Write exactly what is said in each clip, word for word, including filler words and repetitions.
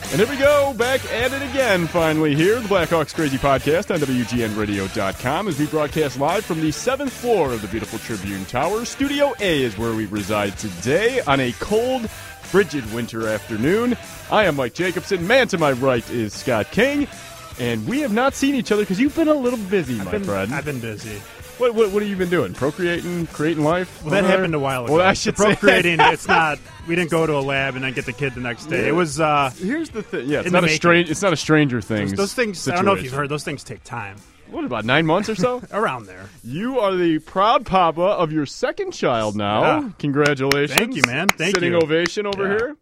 And here we go, back at it again, finally here, the Blackhawks Crazy Podcast on W G N radio dot com as we broadcast live from the seventh floor of the beautiful Tribune Tower. Studio A is where we reside today on a cold, frigid winter afternoon. I am Mike Jacobson. Man to my right is Scott King. And we have not seen each other because you've been a little busy, I've my been, friend. I've been busy. What, what what have you been doing? Procreating, creating life? Well, that Over happened there? a while ago. Well, I should the say procreating. It's not. We didn't go to a lab and then get the kid the next day. It was. Uh, Here's the thing. Yeah, it's in not the a making. strange. It's not a Stranger Things. those, those things. I don't know if you've heard. Those things take time. What, about nine months or so? Around there. You are the proud papa of your second child now. Yeah. Congratulations. Thank you, man. Thank Sitting you. ovation over Yeah. here.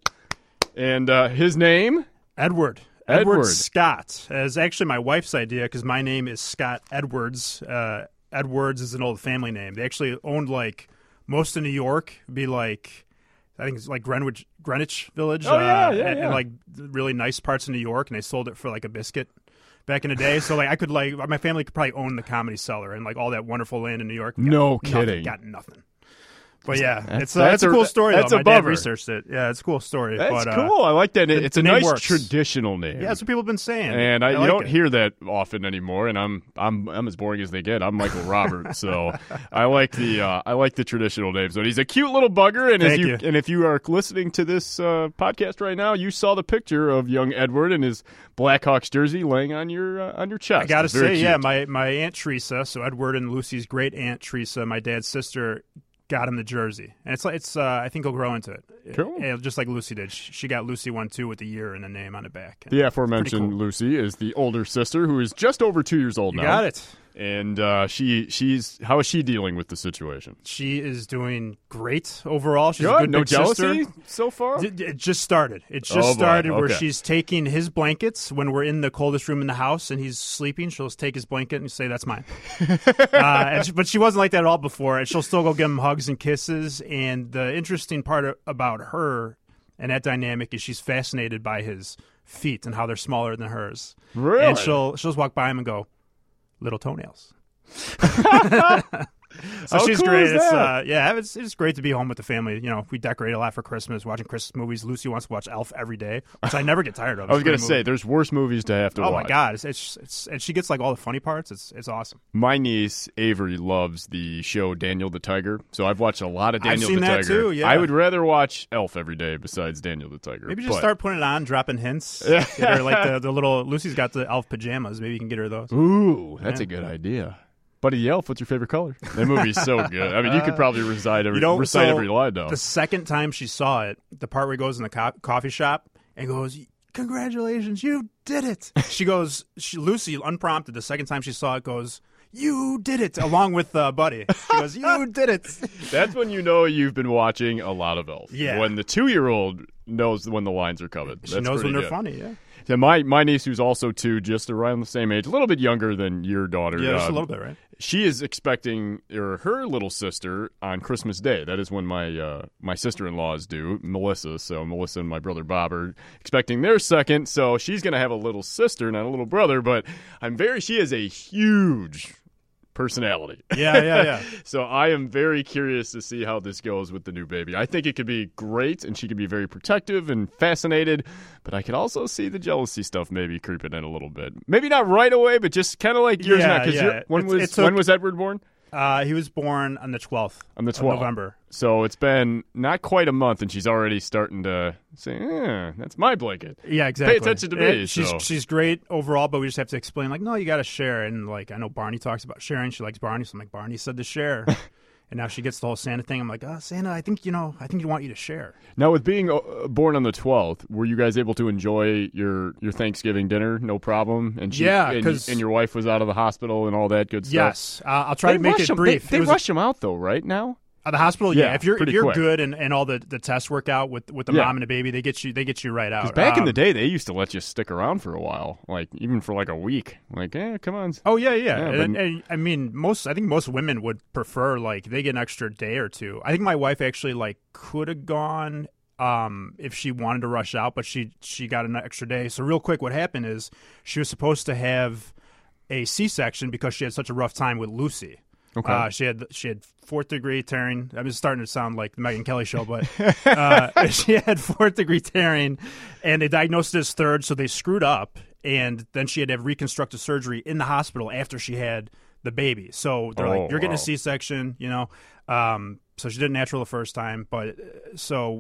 And uh, his name? Edward. Edward. Scott. Is actually my wife's idea because my name is Scott Edwards. Uh, Edwards is an old family name. They actually owned like most of New York. It'd be like I think it's like Greenwich, Greenwich Village. Oh, yeah, uh, yeah, and, yeah. and like really nice parts of New York, and they sold it for like a biscuit back in the day. So like I could like my family could probably own the Comedy Cellar and like all that wonderful land in New York. Got No nothing, kidding. Got nothing. But yeah, That's- it's uh, that's it's a a- cool story. that's though. a My dad bummer. researched it. Yeah, it's a cool story. That's but, uh, cool. I like that. the- It's the a name nice works. traditional name. Yeah, that's what people have been saying. And I, I you like don't it. hear that often anymore. And I'm I'm I'm as boring as they get. I'm Michael Roberts, so I like the uh, I like the traditional names. But he's a cute little bugger. And as Thank you, you. and if you are listening to this uh, podcast right now, you saw the picture of young Edward in his Blackhawks jersey laying on your uh, on your chest. I gotta It's very say, yeah, cute. my, my Aunt Teresa, so Edward and Lucy's great Aunt Teresa, my dad's sister, got him the jersey, and it's like it's. Uh, I think he'll grow into it. Cool. Yeah, just like Lucy did. She she got Lucy one too with the year and the name on the back. The aforementioned cool. Lucy is the older sister who is just over two years old You now. got it. And uh, she she's how is she dealing with the situation? She is doing great overall. She's Good. a good No big jealousy sister. so far. It it just started. It just Oh, boy. started where Okay. she's taking his blankets when we're in the coldest room in the house and he's sleeping. She'll just take his blanket and say, "That's mine." uh, and she, but she wasn't like that at all before. And she'll still go give him hugs and kisses. And the interesting part a- about her and that dynamic is she's fascinated by his feet and how they're smaller than hers. Really? And she'll she'll just walk by him and go, "Little toenails." So How she's cool great. is It's that? uh, yeah, it's it's great to be home with the family. You know, we decorate a lot for Christmas, watching Christmas movies. Lucy wants to watch Elf every day, which I never get tired of. I was It's a gonna great say movie. there's worse movies to have to oh watch. my god, it's, it's it's and she gets like all the funny parts. It's it's awesome. My niece Avery loves the show Daniel the Tiger, so I've watched a lot of I've Daniel seen the that Tiger. too, yeah. I would rather watch Elf every day besides Daniel the Tiger. Maybe just but- start putting it on, dropping hints. Get her like the, the little Lucy's got the Elf pajamas. Maybe you can get her those. Ooh, that's Yeah. a good idea. Buddy the Elf, what's your favorite color? That movie's so good. I mean, you could probably recite every, You know, recite so every line now. The second time she saw it, the part where he goes in the co- coffee shop and goes, "Congratulations, you did it." She goes, she, Lucy, unprompted, the second time she saw it, goes, "You did it," along with uh, Buddy. She goes, "You did it." That's when you know you've been watching a lot of Elf. Yeah. When the two-year-old knows when the lines are coming. She That's knows when pretty they're good. funny, yeah. Yeah, my, my niece, who's also two, just around the same age, a little bit younger than your daughter. Yeah, just a um, little bit, right? She is expecting or her little sister on Christmas Day. That is when my uh, my sister-in-law is due, Melissa. So Melissa and my brother Bob are expecting their second. So she's going to have a little sister, not a little brother. But I'm very. She is a huge personality. Yeah, yeah, yeah. So I am very curious to see how this goes with the new baby. I think it could be great, and she could be very protective and fascinated, but I could also see the jealousy stuff maybe creeping in a little bit. Maybe not right away, but just kind of like yours Yeah, now. 'Cause yeah. you're- when It's- was it took- when was Edward born? Uh, he was born on the twelfth On the of twelfth. November. So it's been not quite a month, and she's already starting to say, eh, that's my blanket. Yeah, exactly. attention to me, Eh, She's so. she's great overall, but we just have to explain, like, no, you got to share. And, like, I know Barney talks about sharing. She likes Barney, so I'm like, Barney said to share. And now she gets the whole Santa thing. I'm like, oh, Santa, I think, you know, I think you want you to share. Now, with being uh, born on the twelfth, were you guys able to enjoy your, your Thanksgiving dinner? No problem? And she, Yeah, and, 'cause- and your wife was out of the hospital and all that good stuff? Yes. Uh, I'll try They to make rush it 'em- brief. They, they It was- rush them out, though, right now? At the hospital, yeah. Yeah, If you're if pretty you're quick. good and, and all the, the tests work out with, with the Yeah. mom and the baby, they get you they get you right out. Because back in Um, the day, they used to let you stick around for a while, like even for like a week. Like, eh, come on. Oh yeah, yeah. Yeah, and, but- and, I mean, most I think most women would prefer like they get an extra day or two. I think my wife actually like could have gone um, if she wanted to rush out, but she she got an extra day. So real quick, what happened is she was supposed to have a C-section because she had such a rough time with Lucy. Okay. Uh, she had she had fourth degree tearing. I was starting to sound like the Megyn Kelly show, but uh, she had fourth degree tearing, and they diagnosed it as third, so they screwed up, and then she had to have reconstructive surgery in the hospital after she had the baby. So they're Oh, like, "You're getting wow. a C-section," you know. Um, so she did natural the first time, but uh, so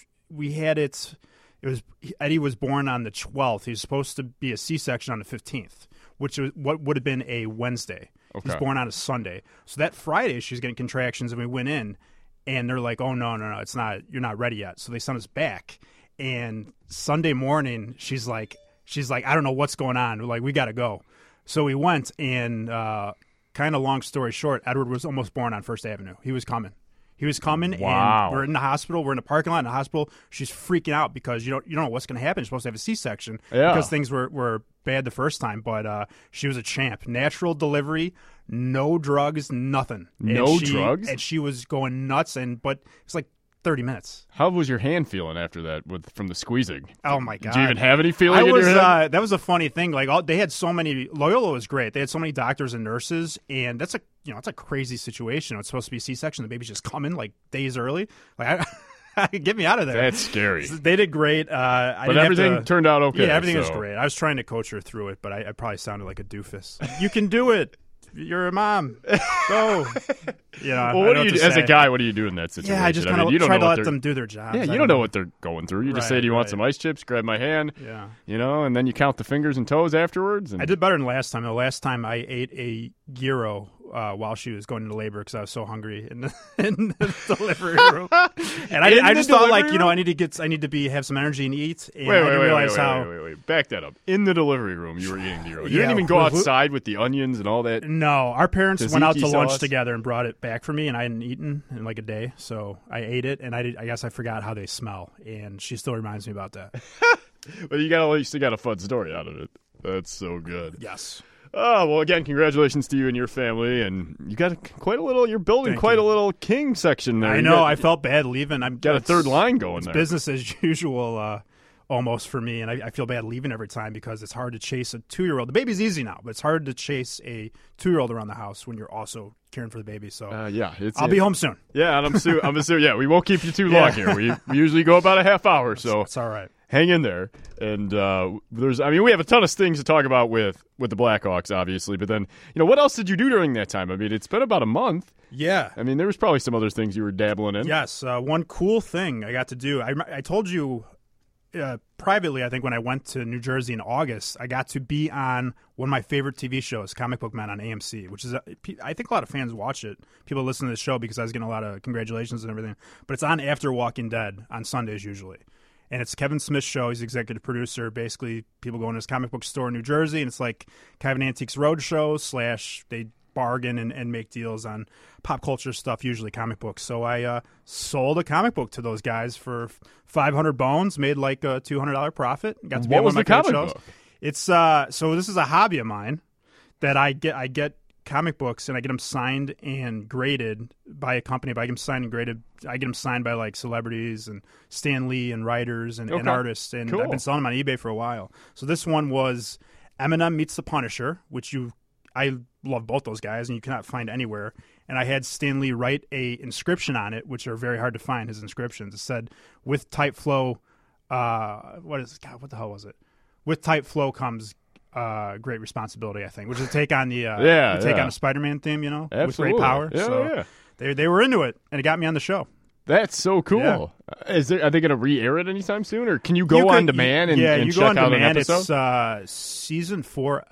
we had it. It was Eddie was born on the twelfth. He was supposed to be a C-section on the fifteenth, which was what would have been a Wednesday. Okay. He was born on a Sunday. So that Friday, she's getting contractions, and we went in, and they're like, "Oh no, no, no, it's not. You're not ready yet." So they sent us back, and Sunday morning, she's like, she's like, "I don't know what's going on. We're like, we got to go." So we went, and uh, kind of long story short, Edward was almost born on First Avenue. He was coming. He was coming, Wow. and we're in the hospital. We're in the parking lot in the hospital. She's freaking out because you don't you don't know what's going to happen. You're supposed to have a C-section Yeah. because things were, were bad the first time. But uh, she was a champ. Natural delivery, no drugs, nothing. And No she- drugs? and she was going nuts. And but it's like thirty minutes. How was your hand feeling after that with from the squeezing? Oh my god! Did you even have any feeling I in was. your head? Uh, that was a funny thing. Like all, they had so many. Loyola was great. They had so many doctors and nurses, and that's a you know it's a crazy situation. It's supposed to be a C-section. The baby's just coming like days early. Like, I, get me out of there. That's scary. They did great. Uh, I But didn't have everything to- turned out okay. Yeah, everything so. was great. I was trying to coach her through it, but I, I probably sounded like a doofus. You can do it. You're a mom. Go. You know, I Well, what don't do know you to as a say. guy? What do you do in that situation? Yeah, I just mean, kind of you don't try know to what let they're- them do their jobs. Yeah, I you don't know know what they're going through. You just Right, say, "Do you want right. some ice chips?" Grab my hand. Yeah. You know, and then you count the fingers and toes afterwards. And I did better than last time. The last time I ate a gyro uh, while she was going into labor because I was so hungry in the, in the delivery room, and I, In I the just thought like delivery you know room? I need to get I need to be have some energy and eat. And Wait, I wait, didn't wait, realize wait, how. wait, wait, wait, back that up. In the delivery room, you were eating gyro. You Yeah, didn't even go with- outside with the onions and all that. No, our parents went out to Tzatziki lunch sauce? together and brought it back for me, and I hadn't eaten in like a day, so I ate it, and I did, I guess I forgot how they smell, and she still reminds me about that. But you got at least you got a fun story out of it. That's so good. Yes. Oh, well, again, congratulations to you and your family. And you got a, quite a little, you're building Thank quite you. a little king section there. I You know. got- I felt bad leaving. I'm got a it's- third line going It's there. business as usual, uh, almost for me, and I, I feel bad leaving every time because it's hard to chase a two-year-old. The baby's easy now, but it's hard to chase a two-year-old around the house when you're also caring for the baby. So Uh, yeah, it's, I'll be home soon. Yeah, and I'm assu- I'm assuming, yeah, we won't keep you too Yeah. long here. We, we usually go about a half hour, so It's all right. hang in there. And uh, there's, I mean, we have a ton of things to talk about with with the Blackhawks, obviously. But then, you know, what else did you do during that time? I mean, it's been about a month. Yeah. I mean, there was probably some other things you were dabbling in. Yes, uh, one cool thing I got to do. I, I told you uh, privately, I think, when I went to New Jersey in August, I got to be on one of my favorite T V shows, Comic Book Man on A M C, which is, a, I think a lot of fans watch it. People listen to the show because I was getting a lot of congratulations and everything. But it's on after Walking Dead on Sundays usually. And it's Kevin Smith's show. He's executive producer. Basically, people go in his comic book store in New Jersey, and it's like Kevin Antiques Roadshow slash they bargain and, and make deals on pop culture stuff, usually comic books. So I uh, sold a comic book to those guys for five hundred bones, made like a two hundred dollars profit. Got to be What on was one of the my favorite comic shows. book? It's uh, so this is a hobby of mine that I get. I get comic books and I get them signed and graded by a company. But I get them signed and graded. I get them signed by like celebrities and Stan Lee and writers and, and Okay. artists. And Cool. I've been selling them on eBay for a while. So this one was Eminem Meets the Punisher, which you I love both those guys, and you cannot find anywhere. And I had Stan Lee write a inscription on it, which are very hard to find. His inscriptions. It said, "With tight flow, uh, what is God? What the hell was it? With tight flow comes uh, great responsibility." I think, which is a take on the uh, Yeah, the take yeah. on the Spider-Man theme. You know, Absolutely. with great power. Yeah, so yeah. they they were into it, and it got me on the show. That's so cool. Yeah. Uh, Is there, are they going to re-air it anytime soon, or can you go You on could- demand and, yeah, and you check go on out demand. an episode? It's uh, season four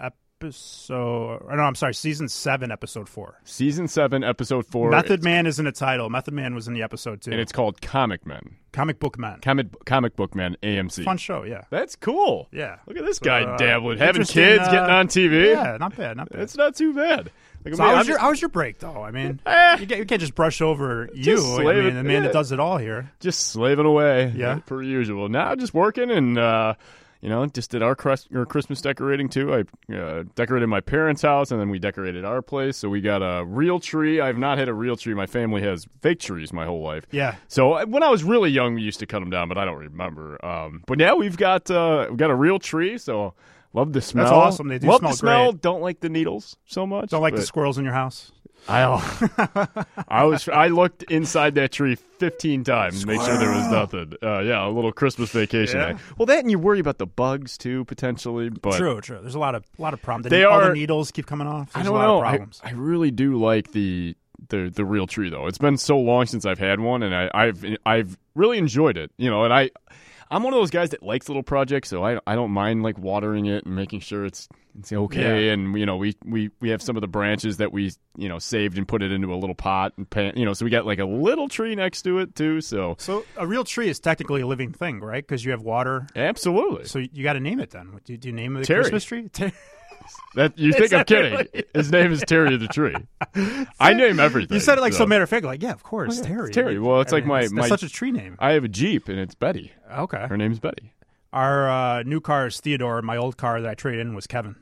episode. Or no, I'm sorry, season seven, episode four. Season seven, episode four. Method it's- Man is in the title. Method Man was in the episode too. and it's called Comic Men. Comic Book Man. Comic Comic Book Man A M C. Fun show, yeah. That's cool. Yeah. Look at this guy Uh, dabbling, having interesting, kids, uh, getting on T V. Yeah, not bad, not bad. It's not too bad. Like, So I mean, how was I'm your just- how was your break though? I mean, Eh. you, can't, you can't just brush over you. Just I slave mean, it- the man yeah. that does it all here. just slaving away, Yeah. uh, per usual. Now just working and uh, you know, just did our, Chris- our Christmas decorating too. I uh, decorated my parents' house, and then we decorated our place. So we got a real tree. I've not had a real tree. My family has fake trees my whole life. Yeah. So uh, when I was really young, we used to cut them down, but I don't remember. Um, but now we've got uh, we've got a real tree. So love the smell. awesome. They do love smell the smell. great. Don't like the needles so much. Don't like the but- squirrels in your house. I I was I looked inside that tree fifteen times to make sure there was nothing. Uh, yeah, a little Christmas vacation. Yeah. Night. Well, that and you worry about the bugs too potentially. But true, true. There's a lot of a lot of problems. They all are, the needles keep coming off. There's I don't a lot know. Of problems. I, I really do like the the the real tree though. It's been so long since I've had one, and I, I've I've really enjoyed it. You know, and I. I'm one of those guys that likes little projects, so I I don't mind like watering it and making sure it's it's okay. Yeah. And you know, we, we, we have some of the branches that we you know saved and put it into a little pot and pan, you know, so we got like a little tree next to it too. So so a real tree is technically a living thing, right? Because you have water. Absolutely. So you got to name it then. Do, do you name it the Terry. Christmas tree? Terry. That you think I'm that kidding? really? His name is Terry the tree. I name everything. You said it like so. so matter of fact. Like yeah, of course, Oh, yeah, Terry. it's Terry. Well, it's I like mean, my that's my such a tree name. I have a Jeep and it's Betty. Okay. Her name's Betty. Our uh, new car is Theodore. My old car that I traded in was Kevin.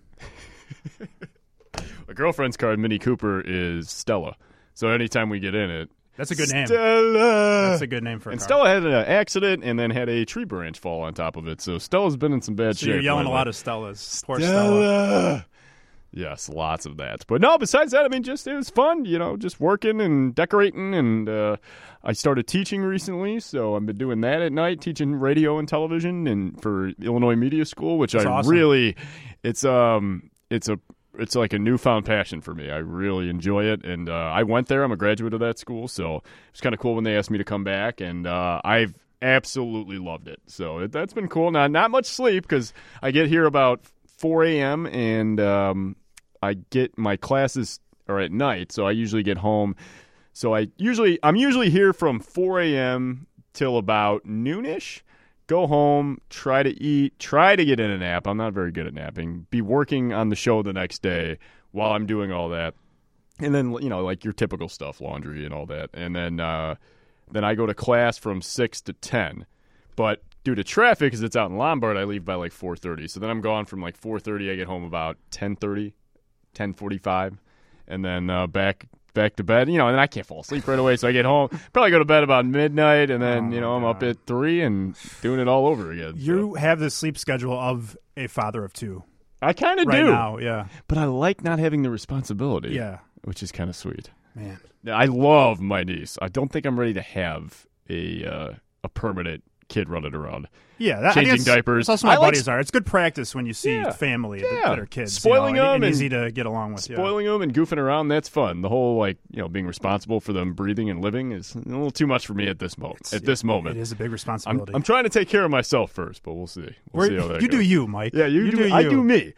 My girlfriend's car, Mini Cooper, is Stella. So anytime we get in it, That's a good name. Stella. That's a good name for a And car. Stella had an accident and then had a tree branch fall on top of it. So Stella's been in some bad So shape. you're yelling lately. a lot of Stellas. Poor Stella. Stella. Yes, lots of that. But no, besides that, I mean, just it was fun, you know, just working and decorating. And uh, I started teaching recently, so I've been doing that at night, teaching radio and television, and for Illinois Media School, which That's I awesome. really, it's um, it's a, it's like a newfound passion for me. I really enjoy it, and uh, I went there. I'm a graduate of that school, so it's kind of cool when they asked me to come back, and uh, I've absolutely loved it. So it, that's been cool. Now, not much sleep because I get here about four a.m. and um, I get my classes are at night, so I usually get home. So I usually I'm usually here from four a.m. till about noonish. Go home, try to eat, try to get in a nap. I'm not very good at napping. Be working on the show the next day while I'm doing all that, and then you know like your typical stuff, laundry and all that, and then uh, then I go to class from six to ten, but due to traffic, because it's out in Lombard, I leave by like four thirty. So then I'm gone from like four thirty. I get home about ten thirty, ten forty-five, and then uh, back back to bed. You know, and then I can't fall asleep right away. So I get home, probably go to bed about midnight, and then Oh, you know I'm God. up at three and doing it all over again. You So. have the sleep schedule of a father of two I kind of right do, now. Yeah. but I like not having the responsibility. Yeah. which is kind of sweet. Man. I love my niece. I don't think I'm ready to have a uh, a permanent kid running around. Yeah, that, Changing I think that's, diapers. That's also my I like buddies are. It's good practice when you see Yeah. family that- Yeah. that are kids, Spoiling you know, and, them and and easy to get along with. Spoiling them and goofing around, that's fun. The whole, like, you know, being responsible for them breathing and living is a little too much for me at this moment. At this yeah. moment. It is a big I'm, responsibility. I'm trying to take care of myself first, but we'll see. We'll We're- see how that you goes. do you, Mike. Yeah, you, You do, do I you. do me.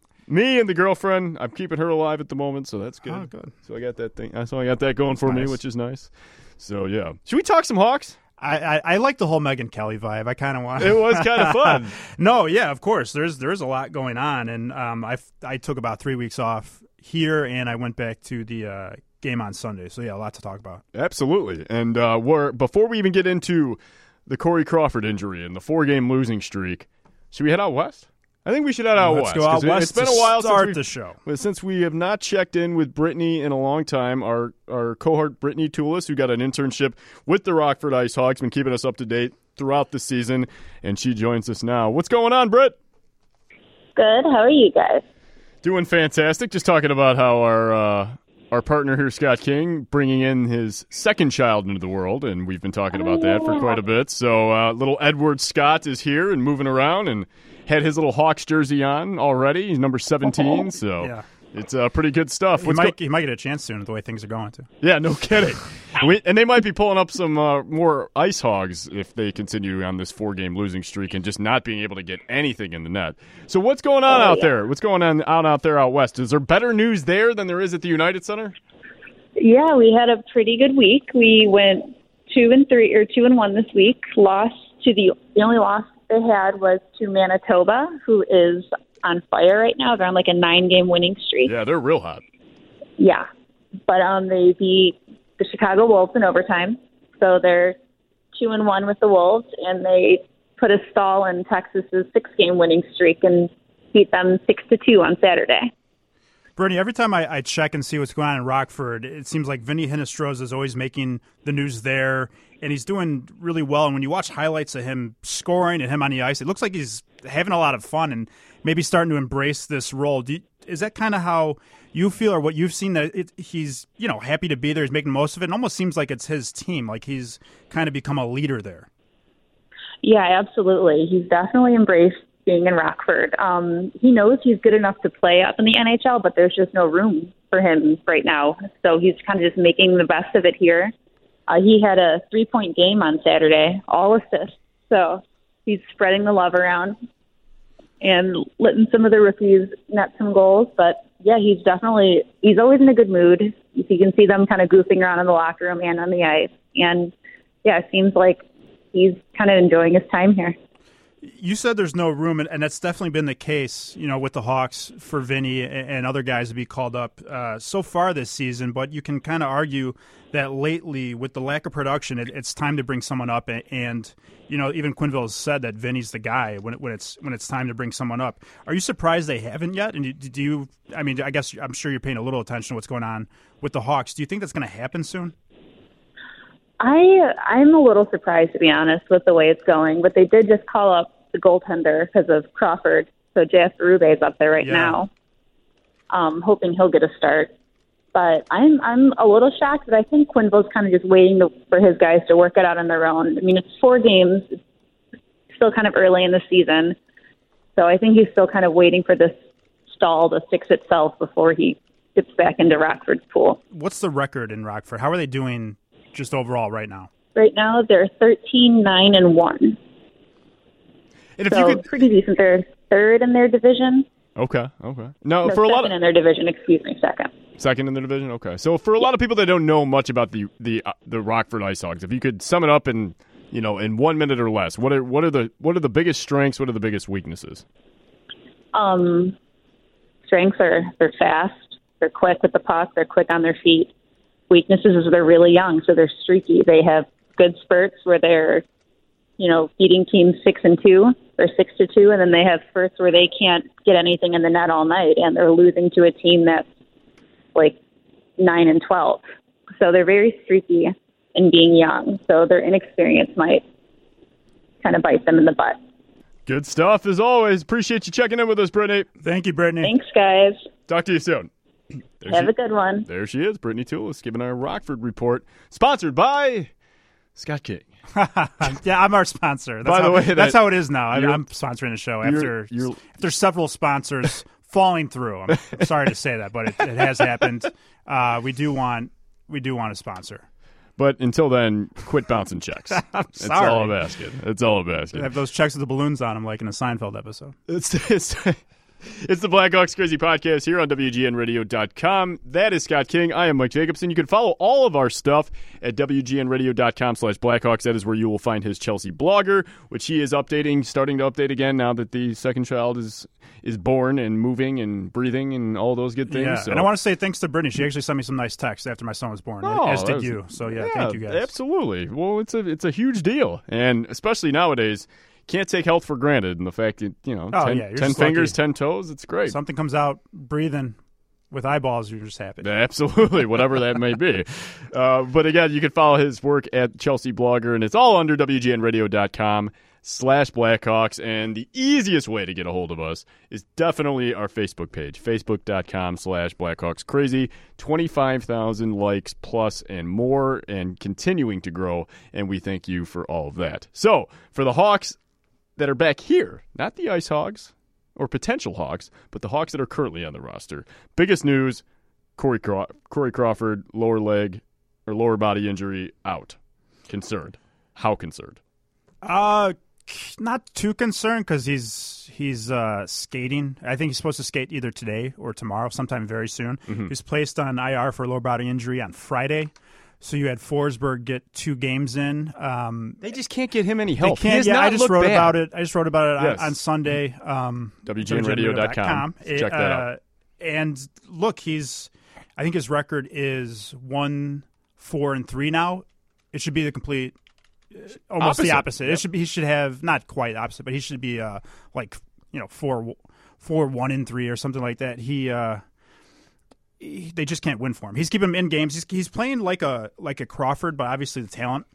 Me and the girlfriend, I'm keeping her alive at the moment, so that's good. Oh, good. So I got that thing. So I got that going for me, nice. which is nice. So yeah, should we talk some Hawks? I, I, I like the whole Megan Kelly vibe. I kind of want. It was kind of fun. No, yeah, of course. There's there's a lot going on, and um, I I took about three weeks off here, and I went back to the uh, game on Sunday. So yeah, a lot to talk about. Absolutely. And uh, we're before we even get into the Corey Crawford injury and the four-game losing streak, should we head out west? I think we should head out Let's west. go out 'cause it- west It's been to a while start since the we've- show. Well, since we have not checked in with Brittany in a long time, our our cohort Brittany Toulis, who got an internship with the Rockford Ice Hogs, been keeping us up to date throughout the season, and she joins us now. What's going on, Britt? Good. How are you guys? Doing fantastic. Just talking about how our uh, our partner here, Scott King, bringing in his second child into the world, and we've been talking about that for quite a bit. So uh, little Edward Scott is here and moving around and had his little Hawks jersey on already. He's number seventeen, so Yeah. it's uh, pretty good stuff. He What's might go- he might get a chance soon the way things are going too. yeah, no kidding. we, and they might be pulling up some uh, more Ice Hogs if they continue on this four-game losing streak and just not being able to get anything in the net. So what's going on Oh, out yeah. there? What's going on out out there out west? Is there better news there than there is at the United Center? Yeah, we had a pretty good week. We went two and three or two and one this week. Lost to the the only loss they had was to Manitoba, who is on fire right now. They're on like a nine-game winning streak. Yeah, they're real hot. Yeah, but um, they beat the Chicago Wolves in overtime, so they're two and one with the Wolves, and they put a stall in Texas's six-game winning streak and beat them six to two on Saturday. Bernie, every time I, I check and see what's going on in Rockford, it seems like Vinny Hinestroza is always making the news there, and he's doing really well. And when you watch highlights of him scoring and him on the ice, it looks like he's having a lot of fun and maybe starting to embrace this role. Do you, is that kind of how you feel, or what you've seen, that it, he's, you know, happy to be there, he's making most of it? It almost seems like it's his team, like he's kind of become a leader there. Yeah, absolutely. He's definitely embraced being in Rockford. Um, he knows he's good enough to play up in the N H L, but there's just no room for him right now. So he's kind of just making the best of it here. Uh, he had a three-point game on Saturday, all assists. So he's spreading the love around and letting some of the rookies net some goals. But, yeah, he's definitely – he's always in a good mood. You can see them kind of goofing around in the locker room and on the ice. And, yeah, it seems like he's kind of enjoying his time here. You said there's no room, and that's definitely been the case, you know, with the Hawks for Vinny and other guys to be called up uh, so far this season. But you can kind of argue that lately, with the lack of production, it, it's time to bring someone up. And, you know, even Quenneville has said that Vinny's the guy when, it, when it's when it's time to bring someone up. Are you surprised they haven't yet? And do you, I mean, I guess I'm sure you're paying a little attention to what's going on with the Hawks. Do you think that's going to happen soon? I, I'm a little surprised, to be honest, with the way it's going. But they did just call up the goaltender because of Crawford. So J F Berube is up there right yeah. now, um, hoping he'll get a start. But I'm I'm a little shocked that I think Quenneville's kind of just waiting to, for his guys to work it out on their own. I mean, it's four games. It's still kind of early in the season. So I think he's still kind of waiting for this stall to fix itself before he gets back into Rockford's pool. What's the record in Rockford? How are they doing just overall right now? Right now, they're thirteen nine and one. And if so you could, pretty decent. They're third in their division. Okay, okay. No, no for a lot of in their division. Excuse me, second. Second in their division. Okay, so for a lot of people that don't know much about the the uh, the Rockford Ice Hogs, if you could sum it up in you know in one minute or less, what are what are the what are the biggest strengths? What are the biggest weaknesses? Um, strengths are they're fast. They're quick with the puck. They're quick on their feet. Weaknesses is they're really young, so they're streaky. They have good spurts where they're you know, beating teams six and two or six to two, and then they have spurts where they can't get anything in the net all night, and they're losing to a team that's like nine and twelve. So they're very streaky in being young. So their inexperience might kind of bite them in the butt. Good stuff as always. Appreciate you checking in with us, Brittany. Thank you, Brittany. Thanks, guys. Talk to you soon. There have she, a good one. There she is, Brittany Toulis, giving our Rockford report, sponsored by Scott King. Yeah, I'm our sponsor. That's By how, the way, that's that, how it is now. I'm, I'm sponsoring the show after you're, you're, after several sponsors falling through. I'm, I'm sorry to say that, but it, it has happened. Uh, we do want we do want a sponsor. But until then, quit bouncing checks. I'm That's sorry. all I'm asking. That's all I'm asking. I have those checks with the balloons on them, like in a Seinfeld episode. It's it's, it's the Blackhawks Crazy Podcast here on W G N radio dot com. That is Scott King. I am Mike Jacobson. You can follow all of our stuff at W G N radio dot com slash Blackhawks. That is where you will find his Chelsea blogger, which he is updating, starting to update again now that the second child is is born and moving and breathing and all those good things. Yeah, so. and I want to say thanks to Brittany. She actually sent me some nice texts after my son was born, oh, as did was, you. So, yeah, yeah, thank you guys. Absolutely. Well, it's a it's a huge deal, and especially nowadays, can't take health for granted. And the fact that, you know, oh, ten, yeah, ten fingers, lucky. ten toes, it's great. Something comes out breathing with eyeballs, you're just happy. Absolutely, whatever that may be. Uh, but again, you can follow his work at Chelsea Blogger, and it's all under W G N radio dot com slash Blackhawks. And the easiest way to get a hold of us is definitely our Facebook page, facebook dot com slash Blackhawks Crazy. twenty-five thousand likes plus and more, and continuing to grow, and we thank you for all of that. So, for the Hawks that are back here, not the Ice Hogs, or potential Hawks, but the Hawks that are currently on the roster. Biggest news, Corey, Craw- Corey Crawford, lower leg or lower body injury, out. Concerned. How concerned? Uh, not too concerned because he's he's uh, skating. I think he's supposed to skate either today or tomorrow, sometime very soon. Mm-hmm. He's placed on I R for lower body injury on Friday. So you had Forsberg get two games in. Um, they just can't get him any help. They can't. He yeah, I just wrote bad. about it. I just wrote about it yes. on, on Sunday. Um, W G N radio dot com. Check that uh, out. And look, he's. I think his record is one, four, and three now. It should be the complete, almost opposite. the opposite. Yep. It should be. He should have not quite opposite, but he should be uh, like you know four, four, one, and three or something like that. He. Uh, They just can't win for him. He's keeping him in games. He's he's playing like a like a Crawford, but obviously the talent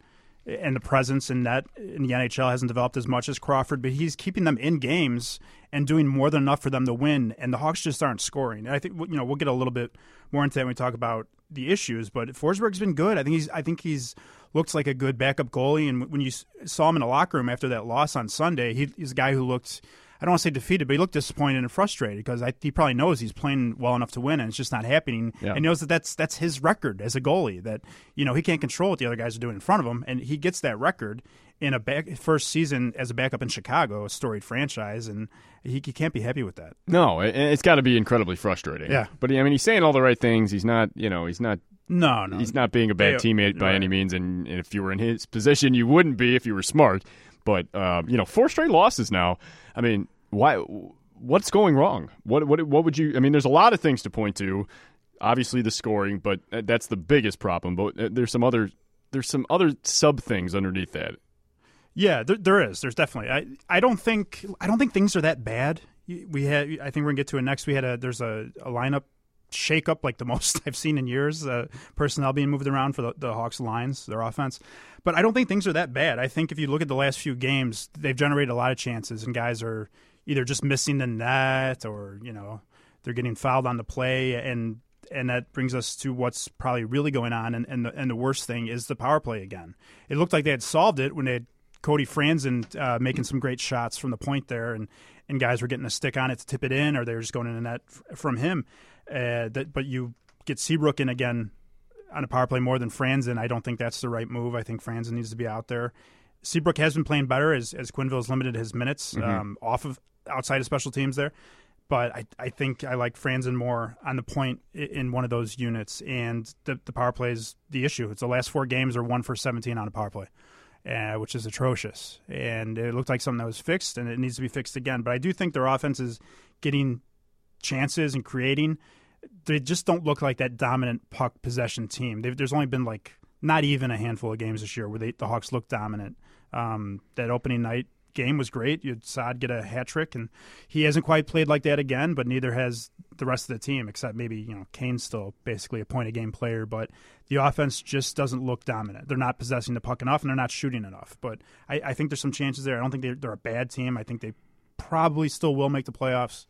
and the presence in net in the N H L hasn't developed as much as Crawford, but he's keeping them in games and doing more than enough for them to win, and the Hawks just aren't scoring. And I think you know we'll get a little bit more into that when we talk about the issues, but Forsberg's been good. I think he's I think he's looks like a good backup goalie, and when you saw him in the locker room after that loss on Sunday, he, he's a guy who looked, I don't want to say defeated, but he looked disappointed and frustrated because I, he probably knows he's playing well enough to win, and it's just not happening. Yeah. And he knows that that's that's his record as a goalie. That you know he can't control what the other guys are doing in front of him, and he gets that record in a back, first season as a backup in Chicago, a storied franchise, and he, he can't be happy with that. No, it, it's got to be incredibly frustrating. Yeah, but I mean, he's saying all the right things. He's not, you know, he's not. No, no, he's not being a bad they, teammate by right. any means, and, and if you were in his position, you wouldn't be if you were smart. But uh, you know, four straight losses now. I mean, why? What's going wrong? What what what would you? I mean, there's a lot of things to point to. Obviously, the scoring, but that's the biggest problem. But there's some other there's some other sub things underneath that. Yeah, there, there is. There's definitely. I, I don't think I don't think things are that bad. We had. I think we're gonna get to it next. We had a there's a, a lineup shake up like the most I've seen in years. Uh, personnel being moved around for the, the Hawks lines, their offense. But I don't think things are that bad. I think if you look at the last few games, they've generated a lot of chances, and guys are either just missing the net or you know they're getting fouled on the play, and and that brings us to what's probably really going on. And and the, and the worst thing is the power play again. It looked like they had solved it when they had Cody Franzen uh, making some great shots from the point there, and, and guys were getting a stick on it to tip it in, or they were just going in the net f- from him. Uh, that, but you get Seabrook in again on a power play more than Franzen. I don't think that's the right move. I think Franzen needs to be out there. Seabrook has been playing better as as Quenneville's limited his minutes mm-hmm. um, off of outside of special teams there. But I, I think I like Franzen more on the point in one of those units, and the, the power play is the issue. It's the last four games are one for seventeen on a power play. Uh, which is atrocious. And it looked like something that was fixed, and it needs to be fixed again. But I do think their offense is getting chances and creating. They just don't look like that dominant puck possession team. They've, there's only been like not even a handful of games this year where they, the Hawks look dominant. Um, that opening night game was great. You had Saad get a hat trick, and he hasn't quite played like that again, but neither has the rest of the team, except maybe, you know, Kane's still basically a point-a-game player, but the offense just doesn't look dominant. They're not possessing the puck enough, and they're not shooting enough. But I, I think there's some chances there. I don't think they're, they're a bad team. I think they probably still will make the playoffs,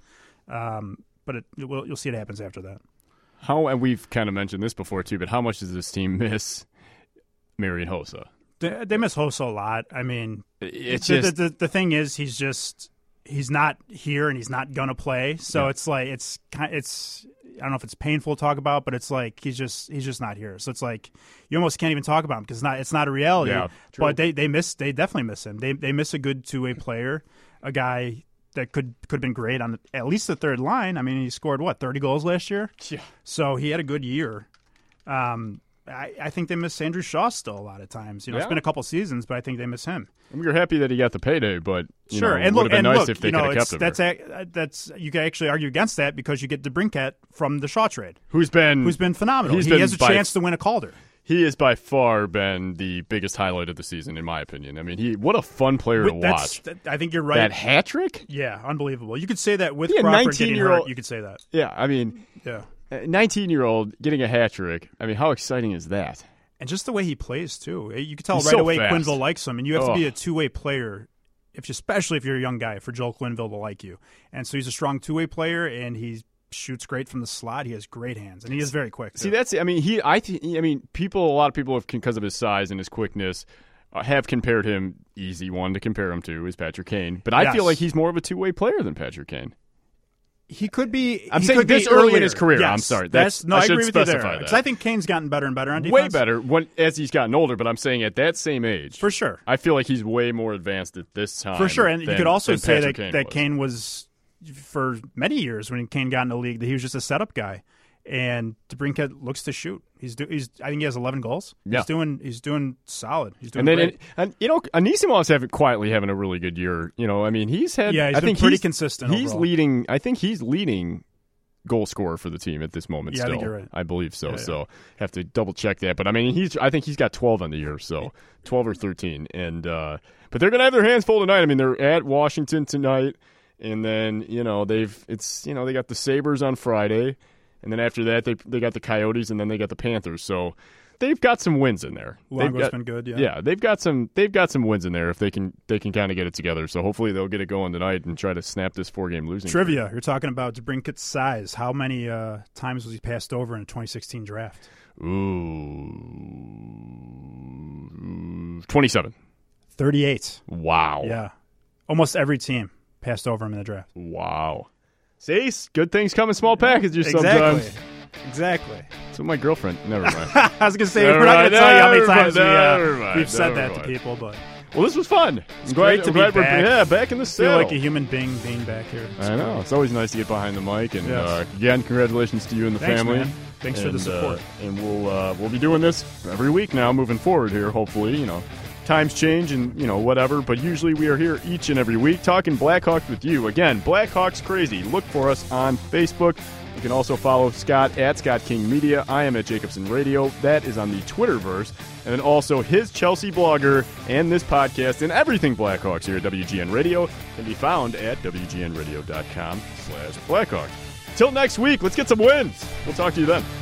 um, but it, it will, you'll see what happens after that. How, and we've kind of mentioned this before too, but how much does this team miss Marian Hossa? They, they miss Hossa a lot. I mean, it's the, just, the, the, the thing is, he's just he's not here and he's not gonna play. So yeah. it's like it's kind it's I don't know if it's painful to talk about, but it's like he's just he's just not here. So it's like you almost can't even talk about him because it's not it's not a reality. Yeah, true. But they they miss they definitely miss him. They they miss a good two way player, a guy that could could have been great on the, at least the third line. I mean, he scored what thirty goals last year. Yeah. So he had a good year. Um. I, I think they miss Andrew Shaw still a lot of times. You know, yeah. It's been a couple seasons, but I think they miss him. I mean, you're happy that he got the payday, but you sure, know, and it would look, have been and nice look, if they you know, could have kept him. That's there. a, that's you can actually argue against that because you get DeBrincat from the Shaw trade, who's been who's been phenomenal. He's he been has a by, chance to win a Calder. He has by far been the biggest highlight of the season, in my opinion. I mean, he what a fun player with, to that's, watch. That, I think you're right. That hat trick? Yeah, unbelievable. You could say that with yeah, Crawford getting hurt. You could say that. Yeah, I mean, yeah, nineteen-year-old getting a hat trick. I mean, how exciting is that? And just the way he plays, too. You can tell He's right so away fast. Quenneville likes him. And you have oh. to be a two-way player, if you, especially if you're a young guy, for Joel Quenneville to like you. And so he's a strong two-way player, and he shoots great from the slot. He has great hands, and he is very quick, too. See, that's – I mean, he. I, th- I mean, people – a lot of people, have, because of his size and his quickness, uh, have compared him – easy one to compare him to is Patrick Kane. But I yes. feel like he's more of a two-way player than Patrick Kane. He could be. I'm he saying could this be early earlier. in his career. Yes, I'm sorry. That's, That's, no, I, I should agree with you specify there. that. 'Cause I think Kane's gotten better and better on defense. Way better when, as he's gotten older, but I'm saying at that same age. For sure. I feel like he's way more advanced at this time. For sure. And than, you could also say that Kane that was. Kane was, for many years when Kane got in the league, that he was just a setup guy. And DeBrincat looks to shoot. He's do, he's. I think he has eleven goals. Yeah. He's doing. He's doing solid. He's doing and then, great. And, and you know, Anisimov's having quietly having a really good year. You know, I mean, he's had. Yeah, he's I been think pretty he's, consistent. He's overall. leading. I think he's leading goal scorer for the team at this moment. Yeah, still, I think you're right. I believe so. Yeah, yeah. So have to double check that. But I mean, he's. I think he's got twelve on the year. So twelve or thirteen. And uh, but they're gonna have their hands full tonight. I mean, they're at Washington tonight, and then you know they've. It's you know they got the Sabres on Friday. And then after that, they they got the Coyotes, and then they got the Panthers. So they've got some wins in there. Luongo's They've got, been good, yeah. Yeah, they've got some they've got some wins in there if they can they can kind of get it together. So hopefully they'll get it going tonight and try to snap this four game losing. Trivia: streak. You're talking about DeBrincat's size. How many uh, times was he passed over in a twenty sixteen draft? Ooh, twenty-seven. thirty-eight. Wow. Yeah, almost every team passed over him in the draft. Wow. See, good things come in small packages exactly. sometimes. Exactly. So my girlfriend, never mind. I was going to say, never we're not going to tell you how many never times we, uh, mind, we've said that mind. to people, but well, this was fun. it's I'm glad, great to I'm be glad we're back. yeah, back in the I feel saddle. like a human being being back here. It's I know. great. It's always nice to get behind the mic. And Yes. uh, again, congratulations to you and the Thanks, family. man. Thanks and, for the support. Uh, and we'll uh, we'll be doing this every week now, moving forward here. Hopefully, you know, times change and you know whatever, but usually we are here each and every week talking Blackhawks with you. Again, Blackhawks Crazy. Look for us on Facebook. You can also follow Scott at Scott King Media. I am at Jacobson Radio. That is on the Twitterverse. And then also his Chelsea blogger and this podcast and everything Blackhawks here at W G N Radio can be found at W G N radio dot com slash Blackhawks. Till next week, let's get some wins. We'll talk to you then.